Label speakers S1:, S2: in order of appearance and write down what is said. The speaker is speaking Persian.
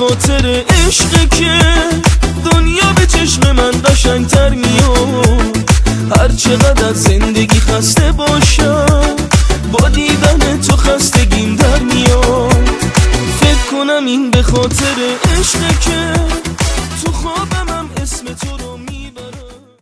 S1: خاطر عشق که دنیا به چشم من قشنگتر میاد. هر چقدر از زندگی خسته باشم با دیدن تو خستگیم در میاد. فکر کنم این به خاطر عشق که تو خوابم هم اسم تو